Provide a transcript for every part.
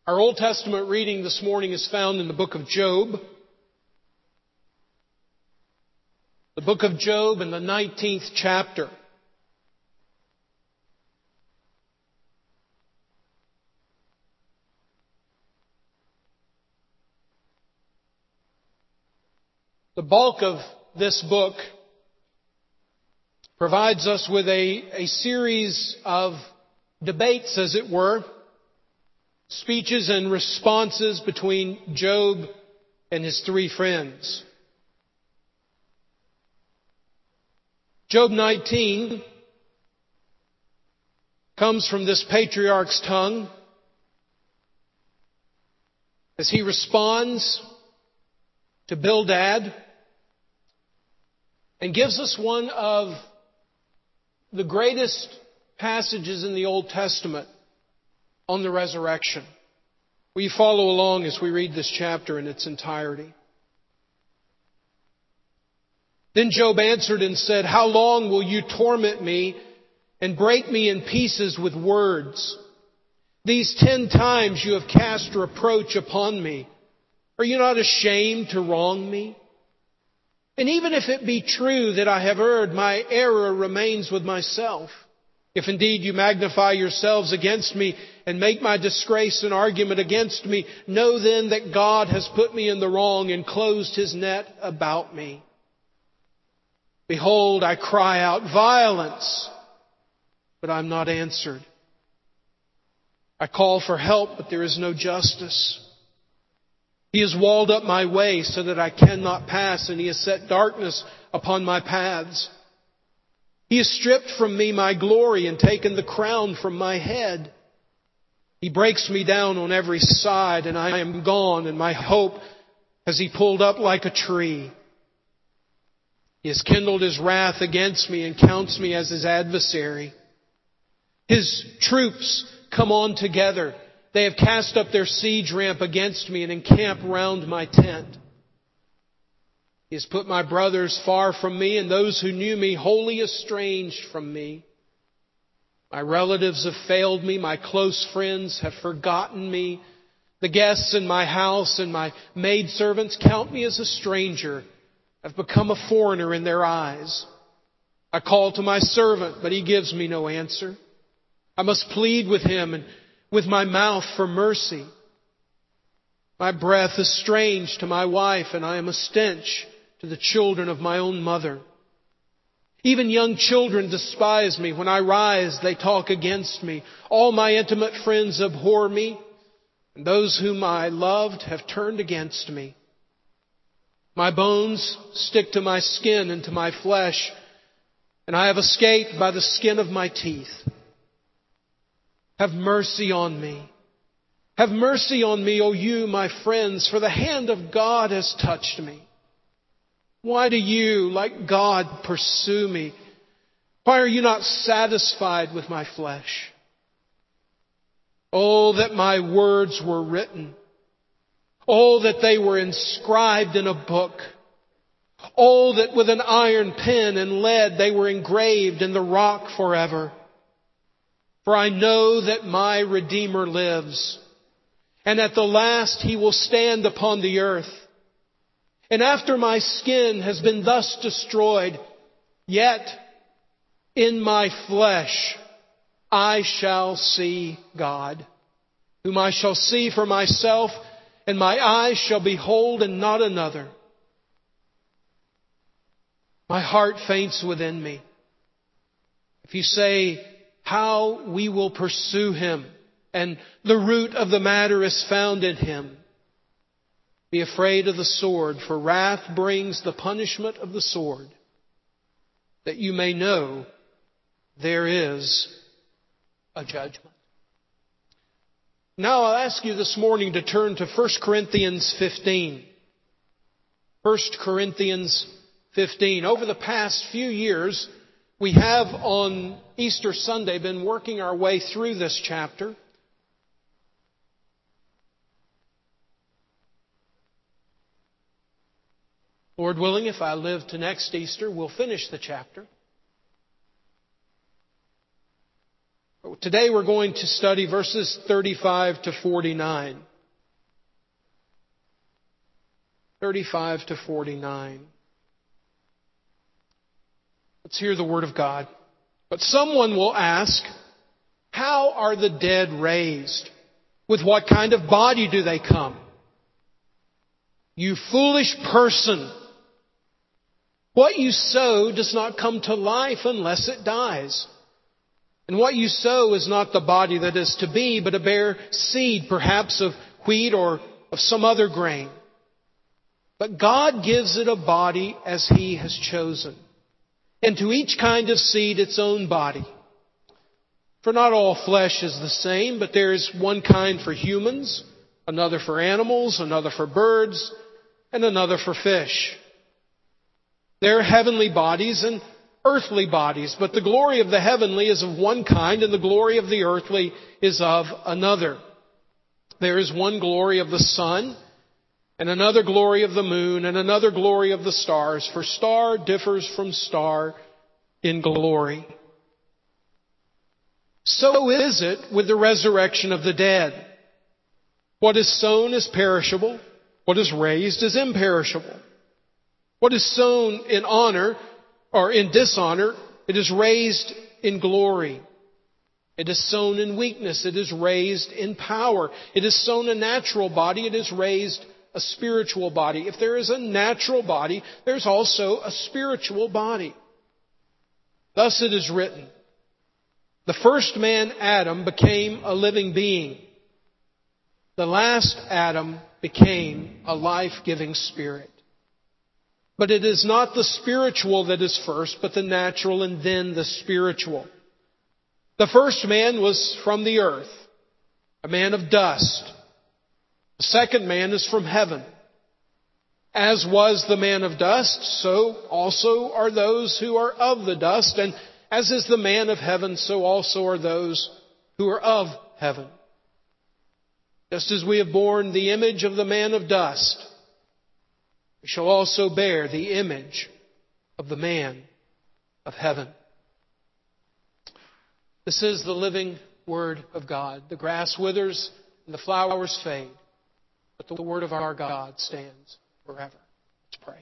Our Old Testament reading this morning is found in the book of Job. The book of Job in the 19th chapter. The bulk of this book provides us with a series of debates, as it were, speeches and responses between Job and his three friends. Job 19 comes from this patriarch's tongue as he responds to Bildad and gives us one of the greatest passages in the Old Testament on the resurrection. Will you follow along as we read this chapter in its entirety? Then Job answered and said, "How long will you torment me and break me in pieces with words? These 10 times you have cast reproach upon me. Are you not ashamed to wrong me? And even if it be true that I have erred, my error remains with myself. If indeed you magnify yourselves against me and make my disgrace an argument against me, know then that God has put me in the wrong and closed His net about me. Behold, I cry out violence, but I'm not answered. I call for help, but there is no justice. He has walled up my way so that I cannot pass, and He has set darkness upon my paths. He has stripped from me my glory and taken the crown from my head. He breaks me down on every side, and I am gone, and my hope has He pulled up like a tree. He has kindled His wrath against me and counts me as His adversary. His troops come on together. They have cast up their siege ramp against me and encamp round my tent. He has put my brothers far from me and those who knew me wholly estranged from me. My relatives have failed me. My close friends have forgotten me. The guests in my house and my maidservants count me as a stranger. I've become a foreigner in their eyes. I call to my servant, but he gives me no answer. I must plead with him and with my mouth for mercy. My breath is strange to my wife, and I am a stench to the children of my own mother. Even young children despise me. When I rise, they talk against me. All my intimate friends abhor me, and those whom I loved have turned against me. My bones stick to my skin and to my flesh, and I have escaped by the skin of my teeth. Have mercy on me. Have mercy on me, O you, my friends, for the hand of God has touched me. Why do you, like God, pursue me? Why are you not satisfied with my flesh? Oh, that my words were written. Oh, that they were inscribed in a book. Oh, that with an iron pen and lead they were engraved in the rock forever. For I know that my Redeemer lives, and at the last He will stand upon the earth. And after my skin has been thus destroyed, yet in my flesh I shall see God, whom I shall see for myself, and my eyes shall behold and not another. My heart faints within me. If you say, how we will pursue him, and the root of the matter is found in him. Be afraid of the sword, for wrath brings the punishment of the sword, that you may know there is a judgment. Now I'll ask you this morning to turn to 1 Corinthians 15. 1 Corinthians 15. Over the past few years, we have on Easter Sunday been working our way through this chapter. Lord willing, if I live to next Easter, we'll finish the chapter. Today we're going to study verses 35 to 49. 35 to 49. Let's hear the word of God. But someone will ask, how are the dead raised? With what kind of body do they come? You foolish person! What you sow does not come to life unless it dies. And what you sow is not the body that is to be, but a bare seed, perhaps of wheat or of some other grain. But God gives it a body as He has chosen, and to each kind of seed its own body. For not all flesh is the same, but there is one kind for humans, another for animals, another for birds, and another for fish. There are heavenly bodies and earthly bodies, but the glory of the heavenly is of one kind, and the glory of the earthly is of another. There is one glory of the sun, and another glory of the moon, and another glory of the stars, for star differs from star in glory. So is it with the resurrection of the dead. What is sown is perishable, what is raised is imperishable. What is sown in honor or in dishonor, it is raised in glory. It is sown in weakness, it is raised in power. It is sown a natural body, it is raised a spiritual body. If there is a natural body, there's also a spiritual body. Thus it is written, the first man, Adam, became a living being. The last Adam became a life-giving spirit. But it is not the spiritual that is first, but the natural and then the spiritual. The first man was from the earth, a man of dust. The second man is from heaven. As was the man of dust, so also are those who are of the dust. And as is the man of heaven, so also are those who are of heaven. Just as we have borne the image of the man of dust, we shall also bear the image of the man of heaven. This is the living Word of God. The grass withers and the flowers fade, but the Word of our God stands forever. Let's pray.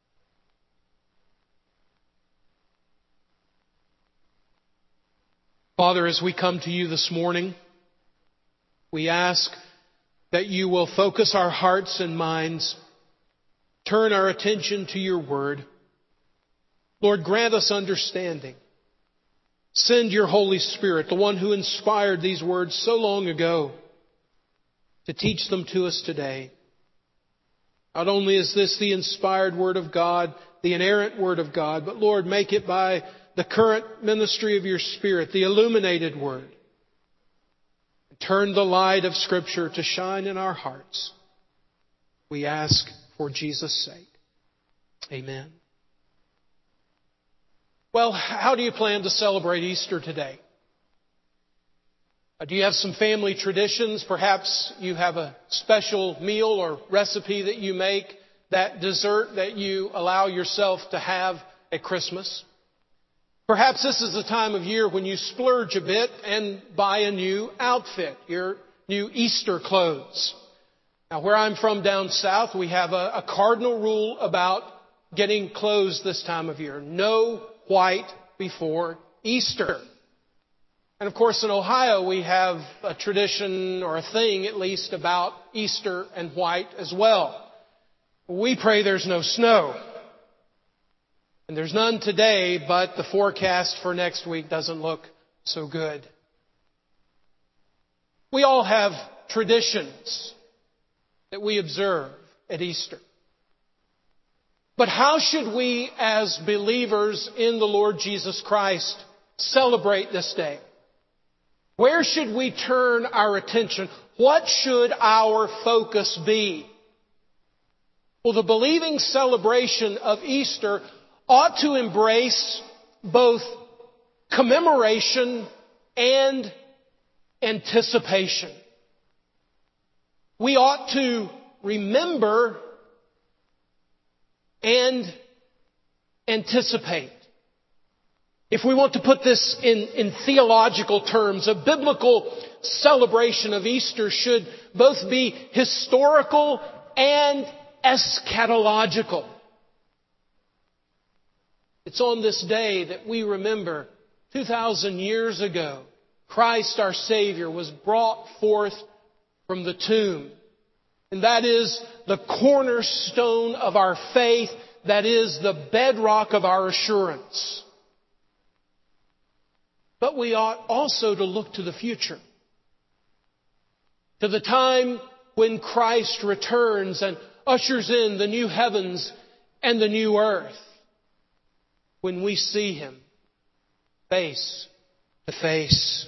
Father, as we come to you this morning, we ask that you will focus our hearts and minds, turn our attention to your word. Lord, grant us understanding. Send your Holy Spirit, the one who inspired these words so long ago, to teach them to us today. Not only is this the inspired Word of God, the inerrant Word of God, but Lord, make it by the current ministry of your Spirit, the illuminated Word. Turn the light of Scripture to shine in our hearts. We ask for Jesus' sake. Amen. Well, how do you plan to celebrate Easter today? Do you have some family traditions? Perhaps you have a special meal or recipe that you make, that dessert that you allow yourself to have at Christmas. Perhaps this is the time of year when you splurge a bit and buy a new outfit, your new Easter clothes. Now, where I'm from down south, we have a cardinal rule about getting clothes this time of year. No white before Easter. And of course, in Ohio, we have a tradition, or a thing at least, about Easter and white as well. We pray there's no snow. And there's none today, but the forecast for next week doesn't look so good. We all have traditions that we observe at Easter. But how should we, as believers in the Lord Jesus Christ, celebrate this day? Where should we turn our attention? What should our focus be? Well, the believing celebration of Easter ought to embrace both commemoration and anticipation. We ought to remember and anticipate. If we want to put this in theological terms, a biblical celebration of Easter should both be historical and eschatological. It's on this day that we remember 2,000 years ago, Christ our Savior was brought forth from the tomb. And that is the cornerstone of our faith. That is the bedrock of our assurance. But we ought also to look to the future. To the time when Christ returns and ushers in the new heavens and the new earth. When we see Him face to face.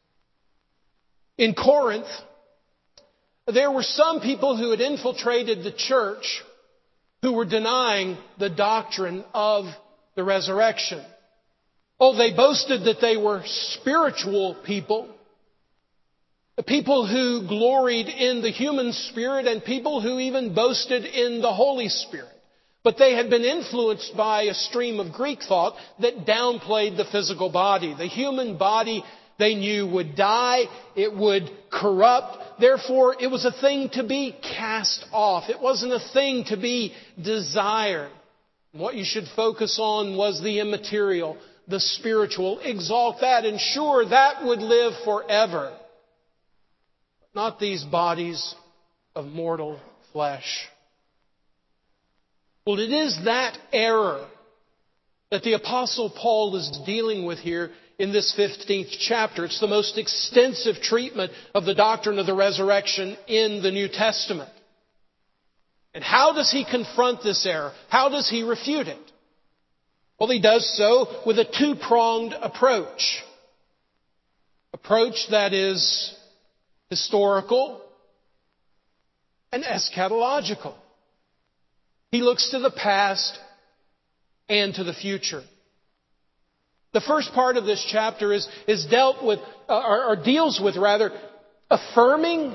In Corinth, there were some people who had infiltrated the church who were denying the doctrine of the resurrection. Oh, they boasted that they were spiritual people. People who gloried in the human spirit and people who even boasted in the Holy Spirit. But they had been influenced by a stream of Greek thought that downplayed the physical body. The human body, they knew, would die. It would corrupt. Therefore, it was a thing to be cast off. It wasn't a thing to be desired. What you should focus on was the immaterial, the spiritual. Exalt that, and sure, that would live forever. Not these bodies of mortal flesh. Well, it is that error that the Apostle Paul is dealing with here in this 15th chapter. It's the most extensive treatment of the doctrine of the resurrection in the New Testament. And how does he confront this error? How does he refute it? Well, he does so with a two-pronged approach. Approach that is historical and eschatological. He looks to the past and to the future. The first part of this chapter is dealt with, or deals with rather, affirming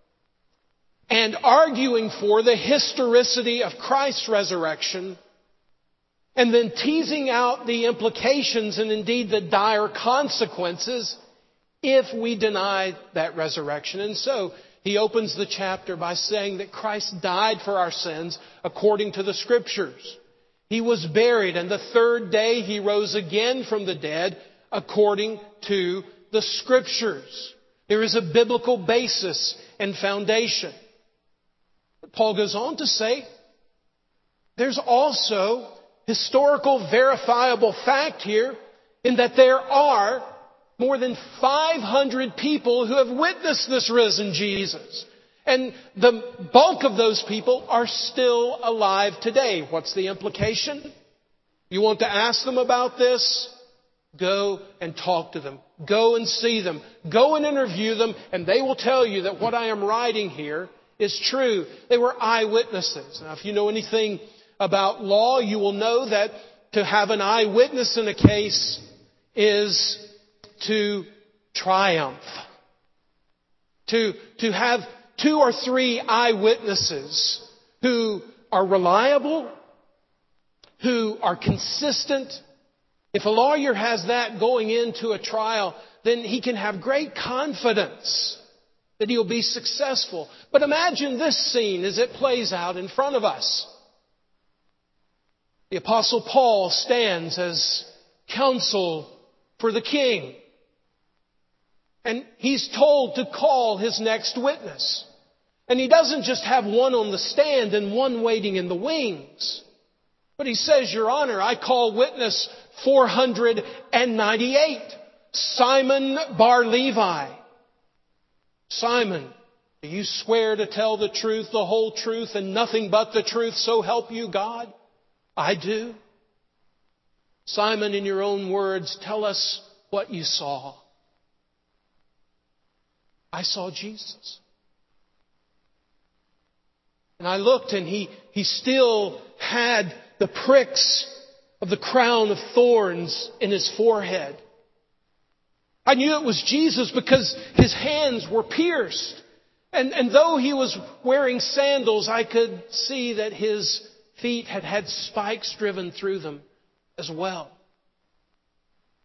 and arguing for the historicity of Christ's resurrection, and then teasing out the implications and indeed the dire consequences if we deny that resurrection. And so, he opens the chapter by saying that Christ died for our sins according to the Scriptures. He was buried, and the third day He rose again from the dead according to the Scriptures. There is a biblical basis and foundation. But Paul goes on to say, there's also historical verifiable fact here in that there are more than 500 people who have witnessed this risen Jesus. And the bulk of those people are still alive today. What's the implication? You want to ask them about this? Go and talk to them. Go and see them. Go and interview them, and they will tell you that what I am writing here is true. They were eyewitnesses. Now, if you know anything about law, you will know that to have an eyewitness in a case is to triumph. To have 2 or 3 eyewitnesses who are reliable, who are consistent. If a lawyer has that going into a trial, then he can have great confidence that he'll be successful. But imagine this scene as it plays out in front of us. The Apostle Paul stands as counsel for the king. And he's told to call his next witness. And he doesn't just have one on the stand and one waiting in the wings. But he says, Your Honor, I call witness 498. Simon Bar-Levi. Simon, do you swear to tell the truth, the whole truth, and nothing but the truth, so help you God? I do. Simon, in your own words, tell us what you saw. I saw Jesus. And I looked, and he still had the pricks of the crown of thorns in his forehead. I knew it was Jesus because his hands were pierced. And though he was wearing sandals, I could see that his feet had had spikes driven through them as well.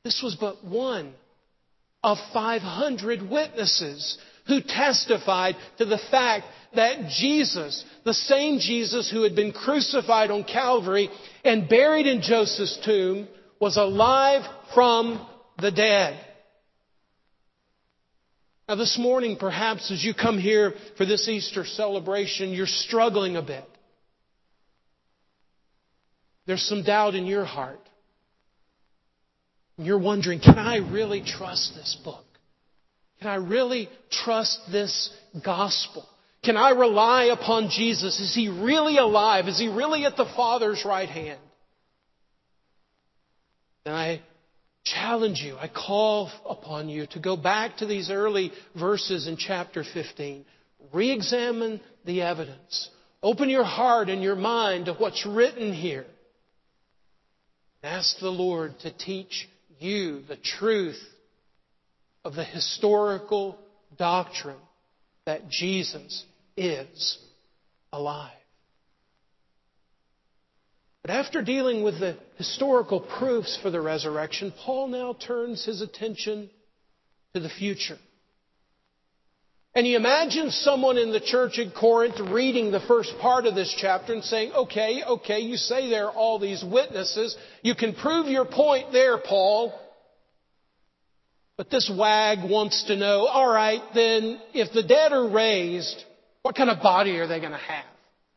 This was but one of 500 witnesses who testified to the fact that Jesus, the same Jesus who had been crucified on Calvary and buried in Joseph's tomb, was alive from the dead. Now this morning, perhaps as you come here for this Easter celebration, you're struggling a bit. There's some doubt in your heart. You're wondering, can I really trust this book? Can I really trust this gospel? Can I rely upon Jesus? Is He really alive? Is He really at the Father's right hand? And I challenge you, I call upon you to go back to these early verses in chapter 15. Re-examine the evidence. Open your heart and your mind to what's written here. Ask the Lord to teach you the truth of the historical doctrine that Jesus is alive. But after dealing with the historical proofs for the resurrection, Paul now turns his attention to the future. And he imagines someone in the church at Corinth reading the first part of this chapter and saying, okay, you say there are all these witnesses. You can prove your point there, Paul. But this wag wants to know, all right, then if the dead are raised, what kind of body are they going to have?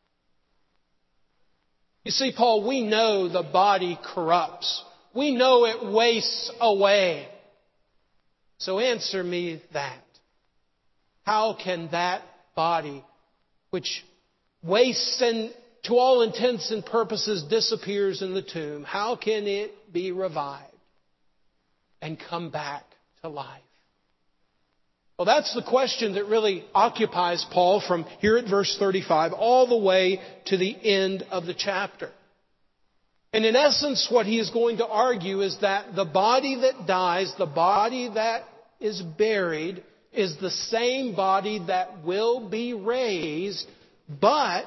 You see, Paul, we know the body corrupts. We know it wastes away. So answer me that. How can that body, which wastes and to all intents and purposes disappears in the tomb, how can it be revived and come back to life? Well, that's the question that really occupies Paul from here at verse 35 all the way to the end of the chapter. And in essence, what he is going to argue is that the body that dies, the body that is buried, is the same body that will be raised, but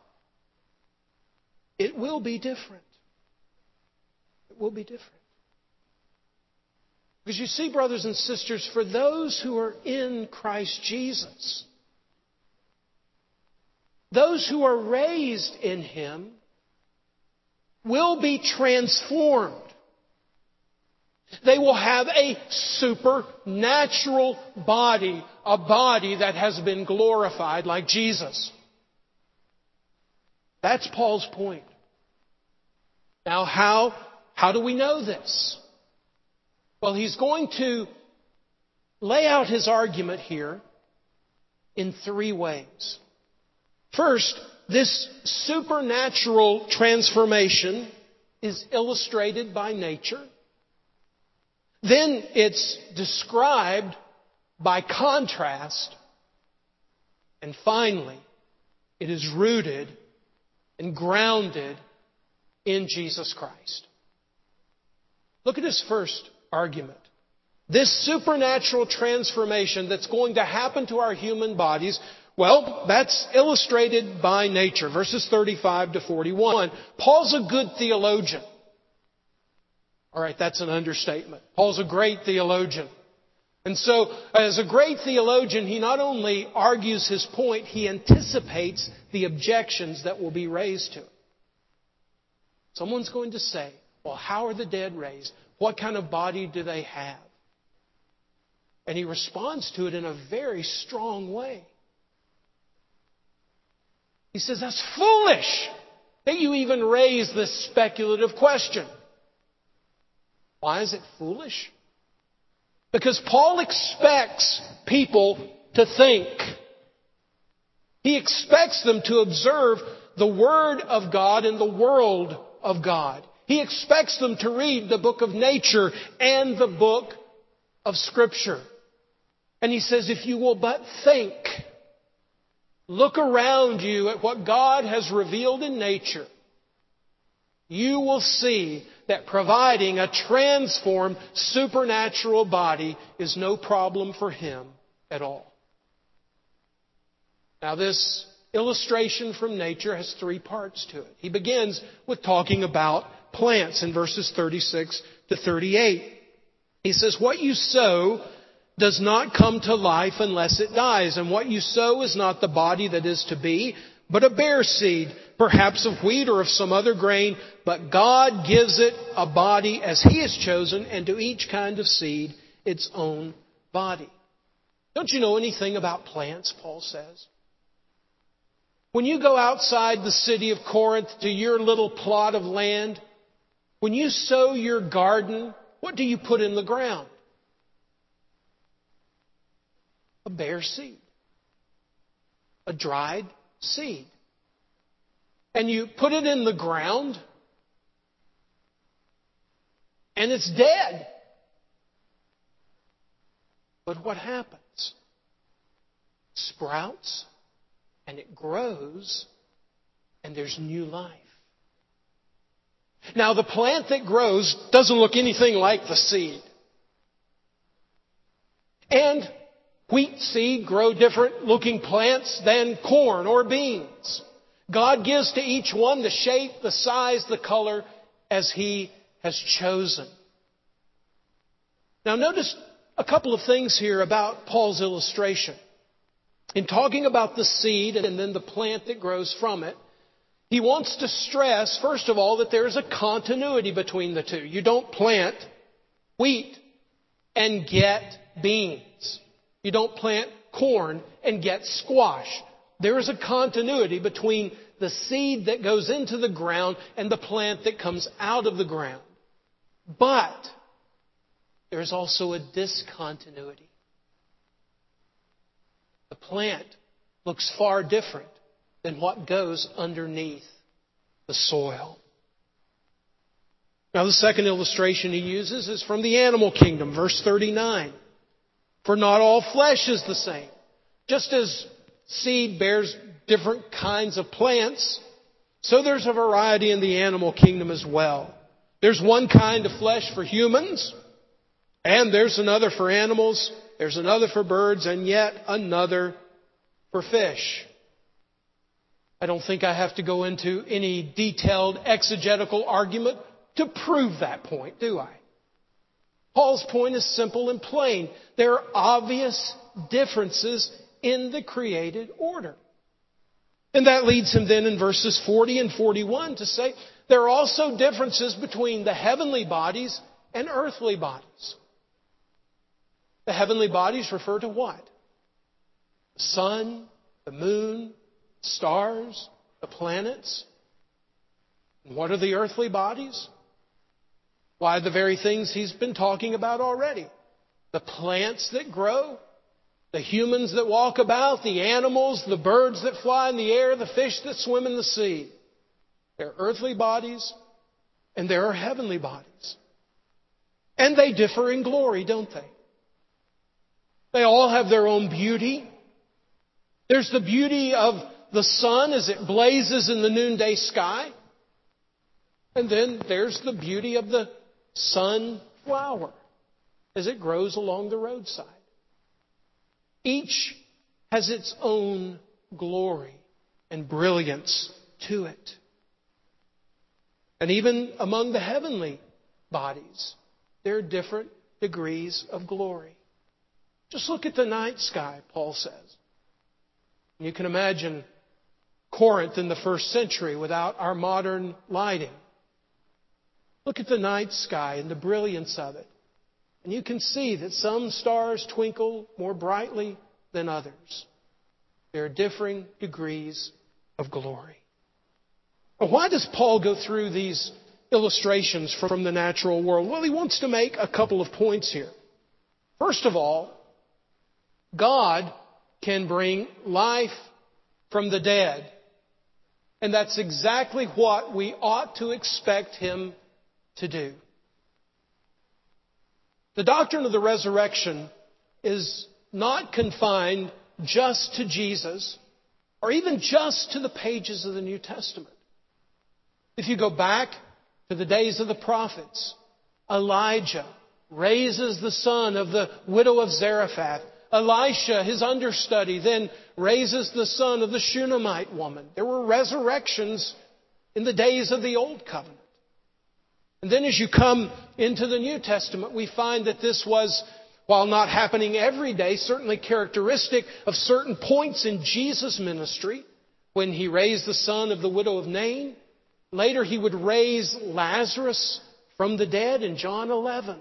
it will be different. It will be different. Because you see, brothers and sisters, for those who are in Christ Jesus, those who are raised in Him will be transformed. They will have a supernatural body, a body that has been glorified like Jesus. That's Paul's point. Now, how do we know this? Well, he's going to lay out his argument here in three ways. First, this supernatural transformation is illustrated by nature. Then it's described by contrast. And finally, it is rooted and grounded in Jesus Christ. Look at his first argument. This supernatural transformation that's going to happen to our human bodies, well, that's illustrated by nature. Verses 35 to 41. Paul's a good theologian. All right, that's an understatement. Paul's a great theologian. And so, as a great theologian, he not only argues his point, he anticipates the objections that will be raised to it. Someone's going to say, well, how are the dead raised? What kind of body do they have? And he responds to it in a very strong way. He says, that's foolish that you even raise this speculative question. Why is it foolish? Because Paul expects people to think. He expects them to observe the Word of God and the world of God. He expects them to read the book of nature and the book of Scripture. And he says, if you will but think, look around you at what God has revealed in nature, you will see that providing a transformed supernatural body is no problem for Him at all. Now, this illustration from nature has three parts to it. He begins with talking about plants in verses 36 to 38. He says, what you sow does not come to life unless it dies. And what you sow is not the body that is to be, but a bare seed, perhaps of wheat or of some other grain. But God gives it a body as He has chosen, and to each kind of seed its own body. Don't you know anything about plants, Paul says? When you go outside the city of Corinth to your little plot of land, when you sow your garden, what do you put in the ground? A bare seed. A dried seed. And you put it in the ground, and it's dead. But what happens? It sprouts, and it grows, and there's new life. Now, the plant that grows doesn't look anything like the seed. And wheat seed grow different looking plants than corn or beans. God gives to each one the shape, the size, the color as He has chosen. Now notice a couple of things here about Paul's illustration. In talking about the seed and then the plant that grows from it, he wants to stress, first of all, that there is a continuity between the two. You don't plant wheat and get beans. You don't plant corn and get squash. There is a continuity between the seed that goes into the ground and the plant that comes out of the ground. But there is also a discontinuity. The plant looks far different than what goes underneath the soil. Now, the second illustration he uses is from the animal kingdom, verse 39. For not all flesh is the same. Just as seed bears different kinds of plants, so there's a variety in the animal kingdom as well. There's one kind of flesh for humans, and there's another for animals, there's another for birds, and yet another for fish. I don't think I have to go into any detailed exegetical argument to prove that point, do I? Paul's point is simple and plain. There are obvious differences in the created order. And that leads him then in verses 40 and 41 to say there are also differences between the heavenly bodies and earthly bodies. The heavenly bodies refer to what? The sun, the moon, stars, the planets. And what are the earthly bodies? Why, the very things he's been talking about already. The plants that grow, the humans that walk about, the animals, the birds that fly in the air, the fish that swim in the sea. There are earthly bodies and there are heavenly bodies. And they differ in glory, don't they? They all have their own beauty. There's the beauty of the sun as it blazes in the noonday sky. And then there's the beauty of the sunflower as it grows along the roadside. Each has its own glory and brilliance to it. And even among the heavenly bodies, there are different degrees of glory. Just look at the night sky, Paul says. You can imagine Corinth in the first century without our modern lighting. Look at the night sky and the brilliance of it. And you can see that some stars twinkle more brightly than others. There are differing degrees of glory. Well, why does Paul go through these illustrations from the natural world? Well, he wants to make a couple of points here. First of all, God can bring life from the dead. And that's exactly what we ought to expect Him to do. The doctrine of the resurrection is not confined just to Jesus or even just to the pages of the New Testament. If you go back to the days of the prophets, Elijah raises the son of the widow of Zarephath. Elisha, his understudy, then raises the son of the Shunammite woman. There were resurrections in the days of the Old Covenant. And then as you come into the New Testament, we find that this was, while not happening every day, certainly characteristic of certain points in Jesus' ministry. When He raised the son of the widow of Nain, later He would raise Lazarus from the dead in John 11.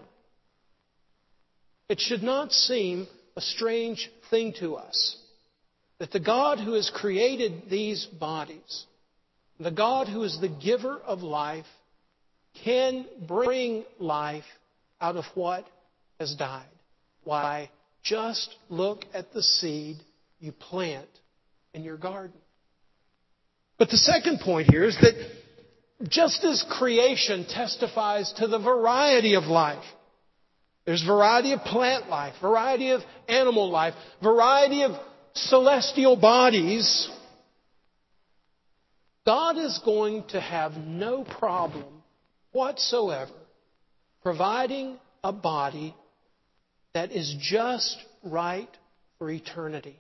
It should not seem a strange thing to us that the God who has created these bodies, the God who is the giver of life, can bring life out of what has died. Why? Just look at the seed you plant in your garden. But the second point here is that just as creation testifies to the variety of life, there's variety of plant life, variety of animal life, variety of celestial bodies, God is going to have no problem whatsoever providing a body that is just right for eternity.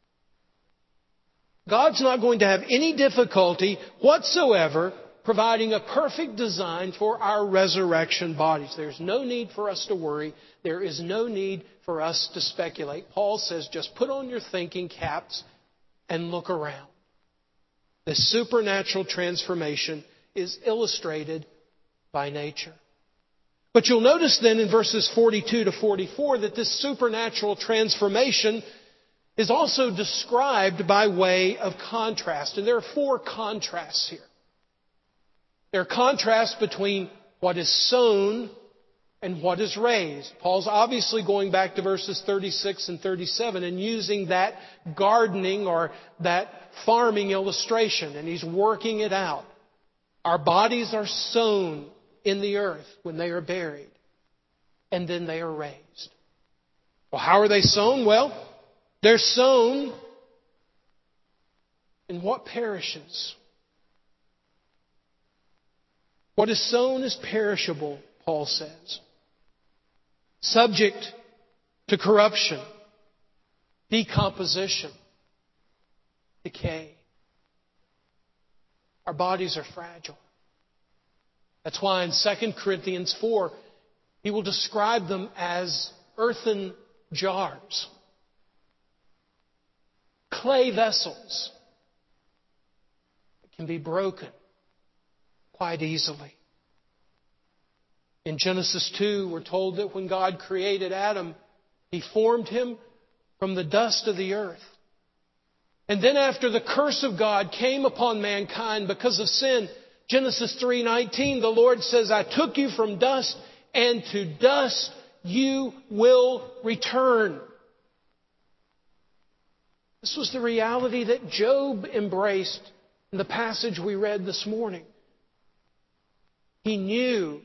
God's not going to have any difficulty whatsoever providing a perfect design for our resurrection bodies. There's no need for us to worry. There is no need for us to speculate. Paul says, just put on your thinking caps and look around. The supernatural transformation is illustrated by nature. But you'll notice then in verses 42 to 44 that this supernatural transformation is also described by way of contrast. And there are 4 contrasts here. There are contrasts between what is sown and what is raised. Paul's obviously going back to verses 36 and 37 and using that gardening or that farming illustration, and he's working it out. Our bodies are sown in the earth when they are buried, and then they are raised. Well, how are they sown? Well, they're sown in what perishes. What is sown is perishable, Paul says. Subject to corruption, decomposition, decay. Our bodies are fragile. That's why in 2 Corinthians 4, he will describe them as earthen jars, clay vessels that can be broken quite easily. In Genesis 2, we're told that when God created Adam, He formed him from the dust of the earth. And then after the curse of God came upon mankind because of sin, Genesis 3:19, the Lord says, I took you from dust, and to dust you will return. This was the reality that Job embraced in the passage we read this morning. He knew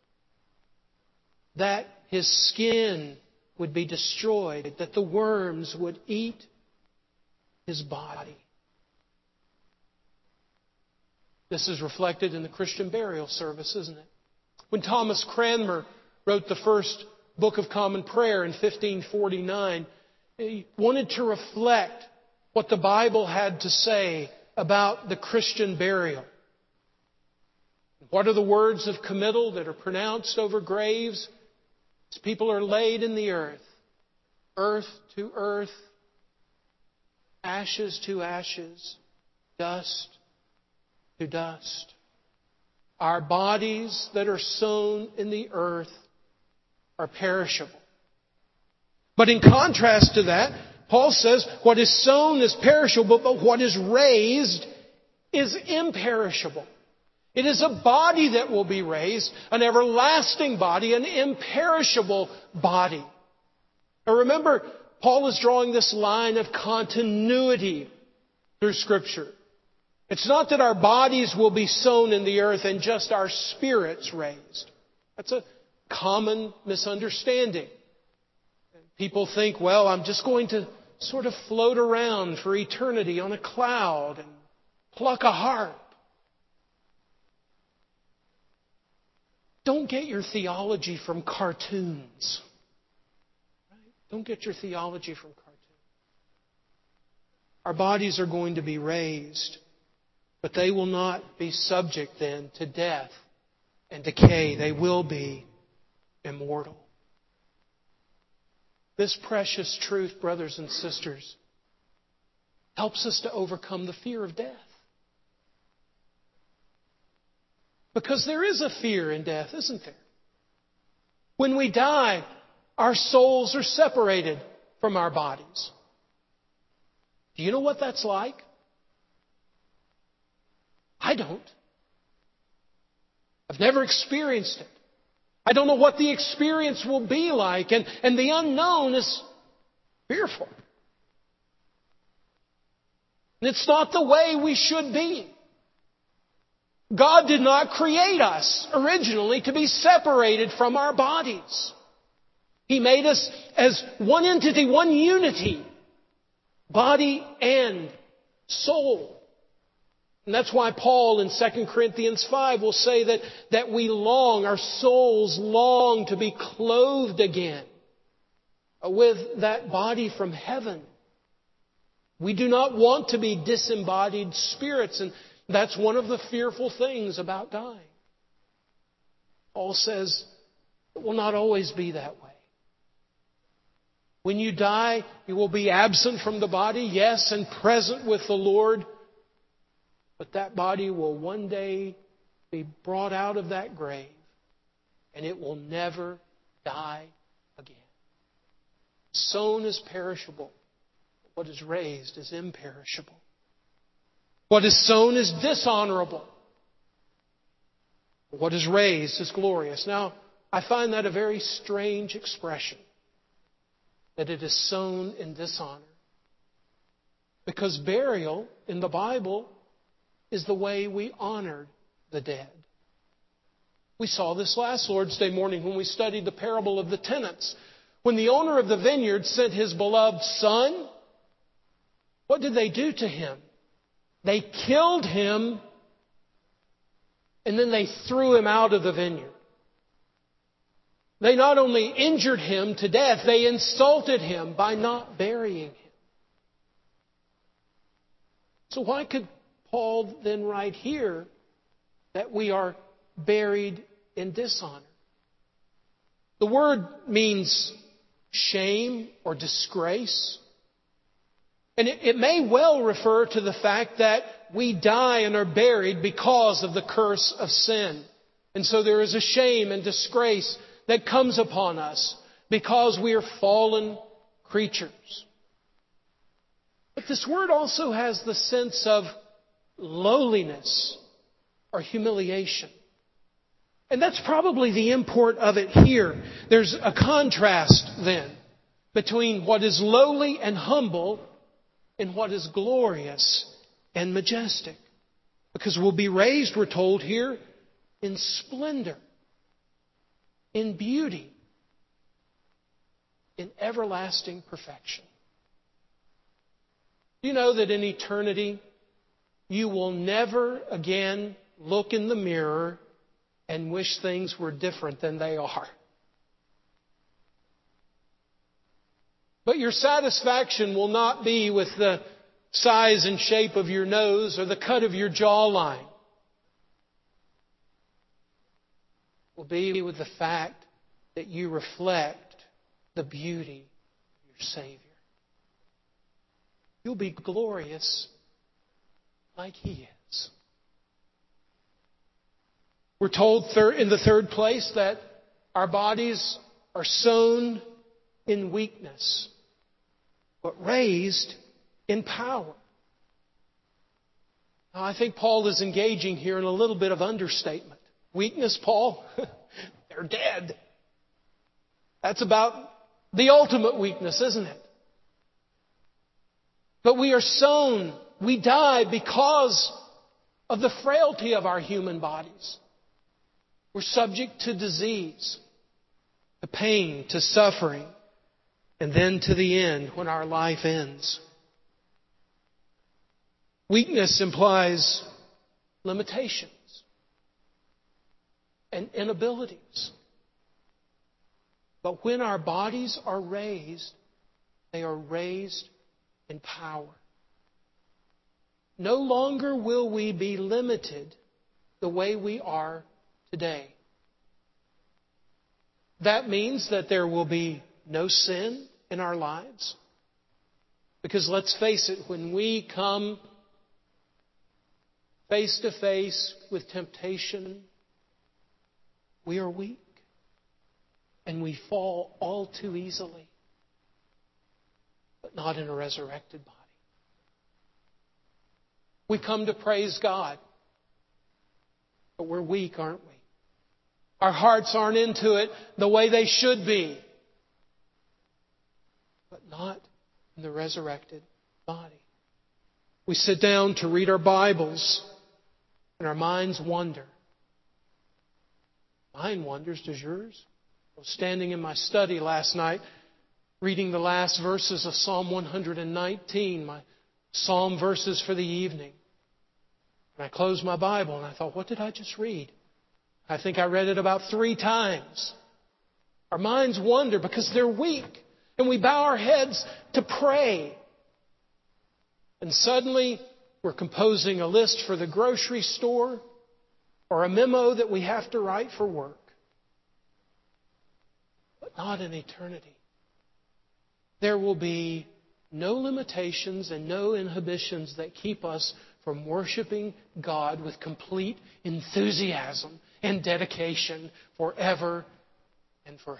that his skin would be destroyed, that the worms would eat his body. This is reflected in the Christian burial service, isn't it? When Thomas Cranmer wrote the first Book of Common Prayer in 1549, he wanted to reflect what the Bible had to say about the Christian burial. What are the words of committal that are pronounced over graves as people are laid in the earth? Earth to earth, ashes to ashes, dust to dust. Our bodies that are sown in the earth are perishable. But in contrast to that, Paul says what is sown is perishable, but what is raised is imperishable. It is a body that will be raised, an everlasting body, an imperishable body. Now remember, Paul is drawing this line of continuity through Scripture. It's not that our bodies will be sown in the earth and just our spirits raised. That's a common misunderstanding. People think, well, I'm just going to sort of float around for eternity on a cloud and pluck a harp. Don't get your theology from cartoons. Right? Don't get your theology from cartoons. Our bodies are going to be raised, but they will not be subject then to death and decay. They will be immortal. This precious truth, brothers and sisters, helps us to overcome the fear of death. Because there is a fear in death, isn't there? When we die, our souls are separated from our bodies. Do you know what that's like? I don't. I've never experienced it. I don't know what the experience will be like, and the unknown is fearful. And it's not the way we should be. God did not create us originally to be separated from our bodies. He made us as one entity, one unity, body and soul. And that's why Paul in 2 Corinthians 5 will say that we long, our souls long to be clothed again with that body from heaven. We do not want to be disembodied spirits, and that's one of the fearful things about dying. Paul says it will not always be that way. When you die, you will be absent from the body, yes, and present with the Lord. But that body will one day be brought out of that grave, and it will never die again. Sown is perishable. What is raised is imperishable. What is sown is dishonorable. What is raised is glorious. Now, I find that a very strange expression, that it is sown in dishonor. Because burial in the Bible is the way we honored the dead. We saw this last Lord's Day morning when we studied the parable of the tenants. When the owner of the vineyard sent his beloved son, what did they do to him? They killed him, and then they threw him out of the vineyard. They not only injured him to death, they insulted him by not burying him. So why could Paul then write here that we are buried in dishonor? The word means shame or disgrace. And it may well refer to the fact that we die and are buried because of the curse of sin. And so there is a shame and disgrace that comes upon us because we are fallen creatures. But this word also has the sense of lowliness or humiliation. And that's probably the import of it here. There's a contrast then between what is lowly and humble and what is glorious and majestic. Because we'll be raised, we're told here, in splendor, in beauty, in everlasting perfection. You know that in eternity, you will never again look in the mirror and wish things were different than they are. But your satisfaction will not be with the size and shape of your nose or the cut of your jawline. It will be with the fact that you reflect the beauty of your Savior. You'll be glorious like He is. We're told in the third place that our bodies are sown in weakness, but raised in power. Now, I think Paul is engaging here in a little bit of understatement. Weakness, Paul? They're dead. That's about the ultimate weakness, isn't it? But we are sown, we die because of the frailty of our human bodies. We're subject to disease, to pain, to suffering, and then to the end when our life ends. Weakness implies limitations and inabilities. But when our bodies are raised, they are raised in power. No longer will we be limited the way we are today. that means that there will be no sin in our lives. Because let's face it, when we come face to face with temptation, we are weak. And we fall all too easily. But not in a resurrected body. We come to praise God. But we're weak, aren't we? Our hearts aren't into it the way they should be. But not in the resurrected body. We sit down to read our Bibles and our minds wander. Mine wanders. Does yours? I was standing in my study last night reading the last verses of Psalm 119, my psalm verses for the evening. And I closed my Bible and I thought, what did I just read? I think I read it about 3 times. Our minds wander because they're weak. And we bow our heads to pray. And suddenly we're composing a list for the grocery store or a memo that we have to write for work. But not in eternity. There will be no limitations and no inhibitions that keep us from worshiping God with complete enthusiasm and dedication forever and forever.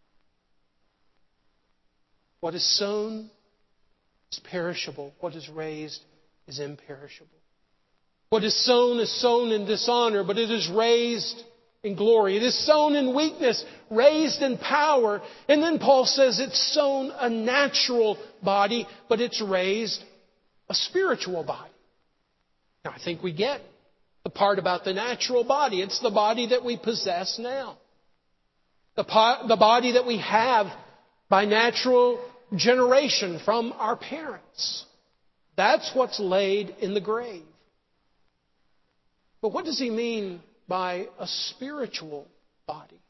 What is sown is perishable. What is raised is imperishable. What is sown in dishonor, but it is raised in glory. It is sown in weakness, raised in power. And then Paul says it's sown a natural body, but it's raised a spiritual body. Now, I think we get the part about the natural body. It's the body that we possess now. The body that we have by natural generation from our parents. That's what's laid in the grave. But what does he mean by a spiritual body?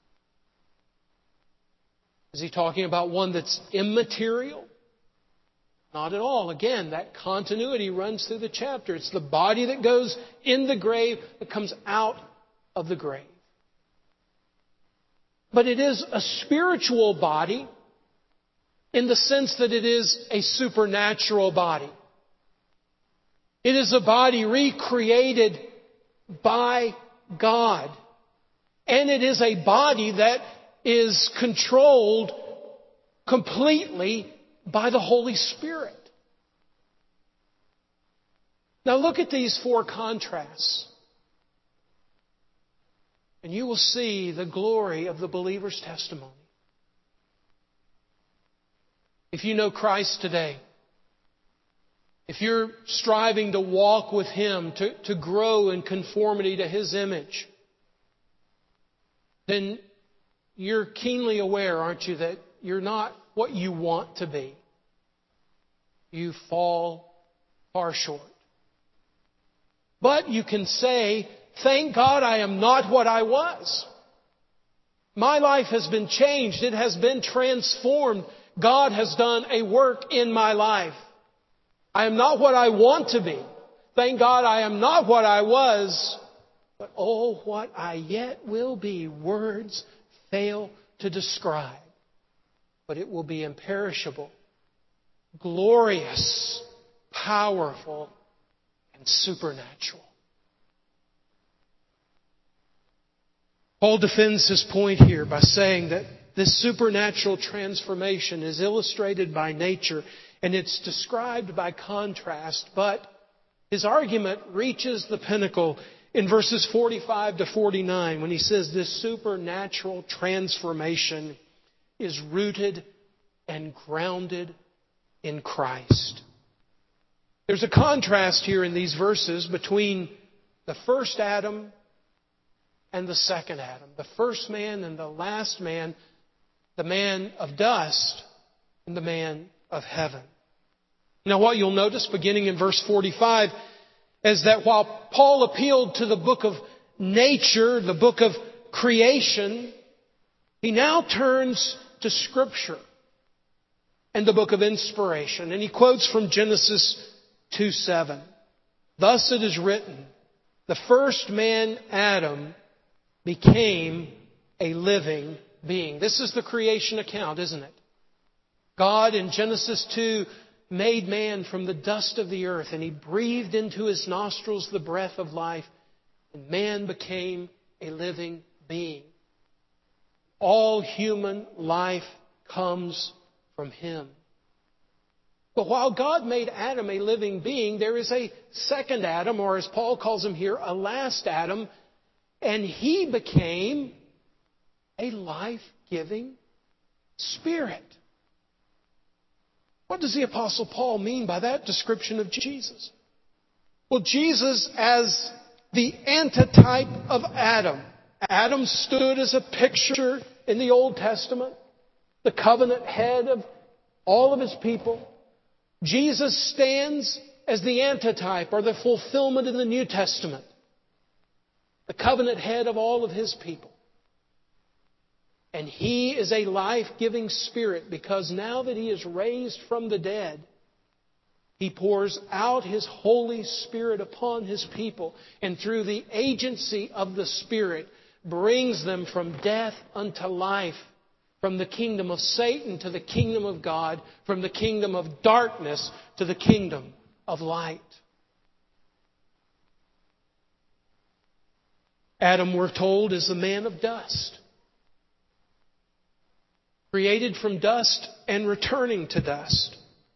Is he talking about one that's immaterial? Not at all. Again, that continuity runs through the chapter. It's the body that goes in the grave that comes out of the grave. But it is a spiritual body in the sense that it is a supernatural body. It is a body recreated by God. And it is a body that is controlled completely by the Holy Spirit. Now look at these 4 contrasts. And you will see the glory of the believer's testimony. If you know Christ today, if you're striving to walk with Him, to grow in conformity to His image, then you're keenly aware, aren't you, that you're not what you want to be. You fall far short. But you can say, thank God I am not what I was. My life has been changed. It has been transformed. God has done a work in my life. I am not what I want to be. Thank God I am not what I was. But oh, what I yet will be, words fail to describe. But it will be imperishable, glorious, powerful, and supernatural. Paul defends his point here by saying that this supernatural transformation is illustrated by nature and it's described by contrast, but his argument reaches the pinnacle in verses 45 to 49 when he says this supernatural transformation is rooted and grounded in Christ. There's a contrast here in these verses between the first Adam and the second Adam. The first man and the last man, the man of dust and the man of heaven. Now what you'll notice beginning in verse 45 is that while Paul appealed to the book of nature, the book of creation, he now turns to Scripture and the book of inspiration. And he quotes from Genesis 2:7. Thus it is written, the first man, Adam, became a living being. This is the creation account, isn't it? God in Genesis 2 made man from the dust of the earth, and He breathed into his nostrils the breath of life, and man became a living being. All human life comes from Him. But while God made Adam a living being, there is a second Adam, or as Paul calls him here, a last Adam, and he became a life-giving spirit. What does the Apostle Paul mean by that description of Jesus? Well, Jesus as the antitype of Adam. Adam stood as a picture in the Old Testament, the covenant head of all of His people. Jesus stands as the antitype or the fulfillment in the New Testament, the covenant head of all of His people. And He is a life-giving Spirit because now that He is raised from the dead, He pours out His Holy Spirit upon His people, and through the agency of the Spirit brings them from death unto life, from the kingdom of Satan to the kingdom of God, from the kingdom of darkness to the kingdom of light. Adam, we're told, is the man of dust. Created from dust and returning to dust.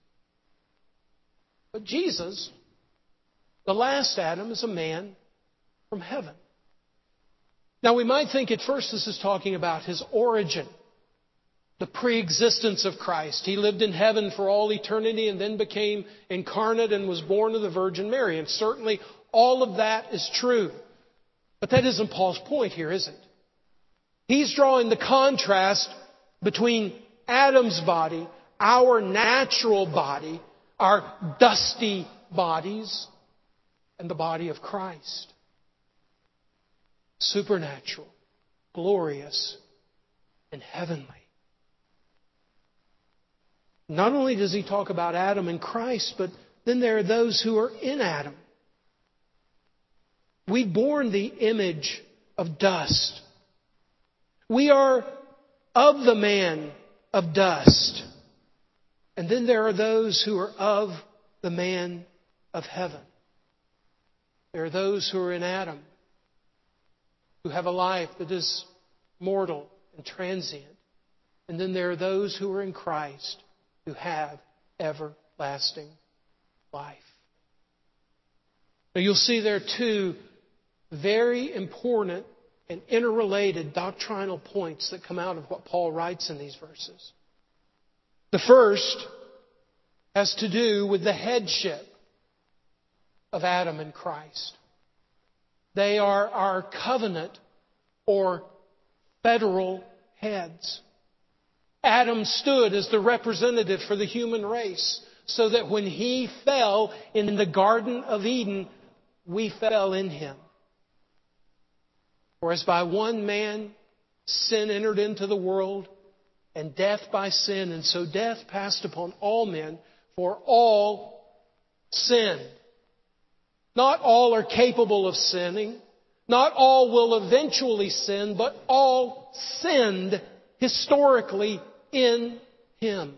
But Jesus, the last Adam, is a man from heaven. Now we might think at first this is talking about His origin, the pre-existence of Christ. He lived in heaven for all eternity and then became incarnate and was born of the Virgin Mary. And certainly all of that is true. But that isn't Paul's point here, is it? He's drawing the contrast between Adam's body, our natural body, our dusty bodies, and the body of Christ. Supernatural, glorious, and heavenly. Not only does he talk about Adam and Christ, but then there are those who are in Adam. We've borne the image of dust. We are of the man of dust. And then there are those who are of the man of heaven. There are those who are in Adam, who have a life that is mortal and transient. And then there are those who are in Christ, who have everlasting life. Now you'll see there are two very important and interrelated doctrinal points that come out of what Paul writes in these verses. The first has to do with the headship of Adam and Christ. They are our covenant or federal heads. Adam stood as the representative for the human race, so that when he fell in the Garden of Eden, we fell in him. For as by one man sin entered into the world, and death by sin, and so death passed upon all men, for all sinned. Not all are capable of sinning. Not all will eventually sin, but all sinned historically in Him.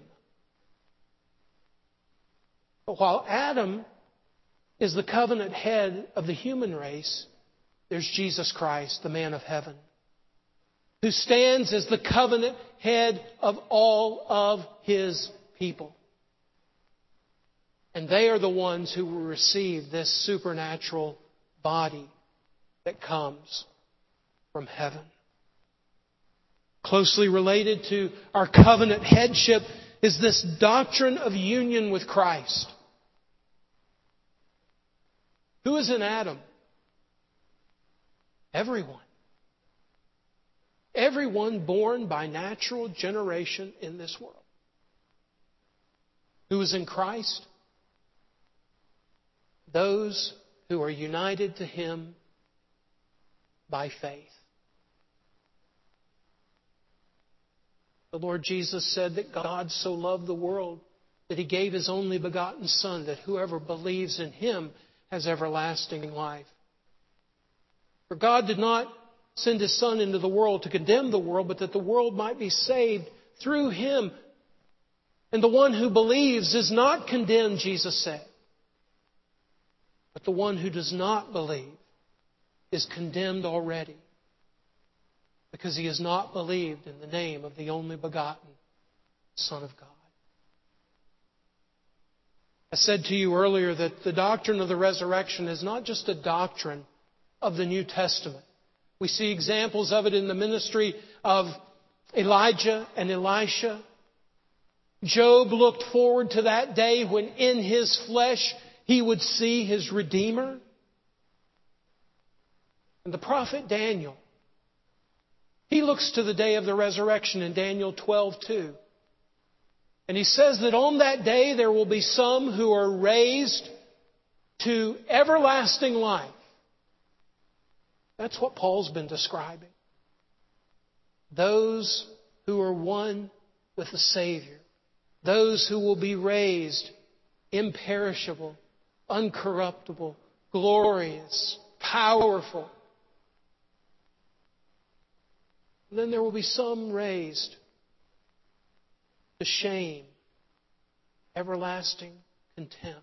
But while Adam is the covenant head of the human race, there's Jesus Christ, the man of heaven, who stands as the covenant head of all of His people. And they are the ones who will receive this supernatural body that comes from heaven. Closely related to our covenant headship is this doctrine of union with Christ. Who is in Adam? Everyone. Everyone born by natural generation in this world. Who is in Christ? Those who are united to Him by faith. The Lord Jesus said that God so loved the world that He gave His only begotten Son, that whoever believes in Him has everlasting life. For God did not send His Son into the world to condemn the world, but that the world might be saved through Him. And the one who believes is not condemned, Jesus said. But the one who does not believe is condemned already, because he has not believed in the name of the only begotten Son of God. I said to you earlier that the doctrine of the resurrection is not just a doctrine of the New Testament. We see examples of it in the ministry of Elijah and Elisha. Job looked forward to that day when in his flesh he would see his Redeemer. And the prophet Daniel, he looks to the day of the resurrection in Daniel 12:2. And he says that on that day there will be some who are raised to everlasting life. That's what Paul's been describing. Those who are one with the Savior. Those who will be raised imperishable, uncorruptible, glorious, powerful. And then there will be some raised to shame, everlasting contempt.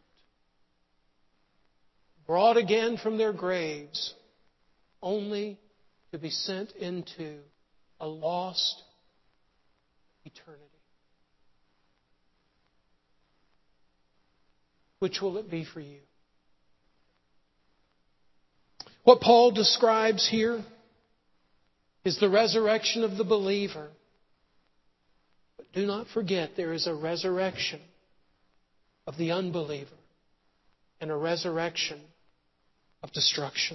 Brought again from their graves, only to be sent into a lost eternity. Which will it be for you? What Paul describes here is the resurrection of the believer. But do not forget, there is a resurrection of the unbeliever and a resurrection of destruction.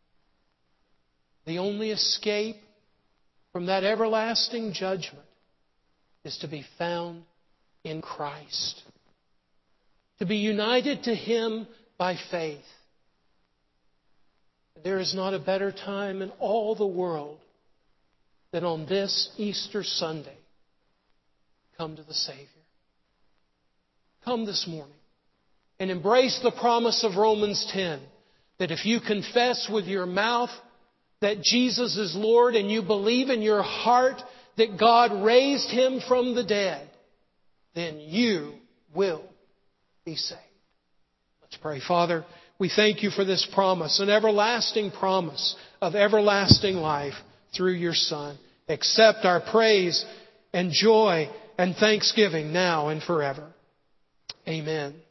The only escape from that everlasting judgment is to be found in Christ. To be united to Him by faith. There is not a better time in all the world than on this Easter Sunday. Come to the Savior. Come this morning and embrace the promise of Romans 10, that if you confess with your mouth that Jesus is Lord and you believe in your heart that God raised Him from the dead, then you will be saved. Let's pray. Father, we thank You for this promise, an everlasting promise of everlasting life through Your Son. Accept our praise and joy and thanksgiving now and forever. Amen.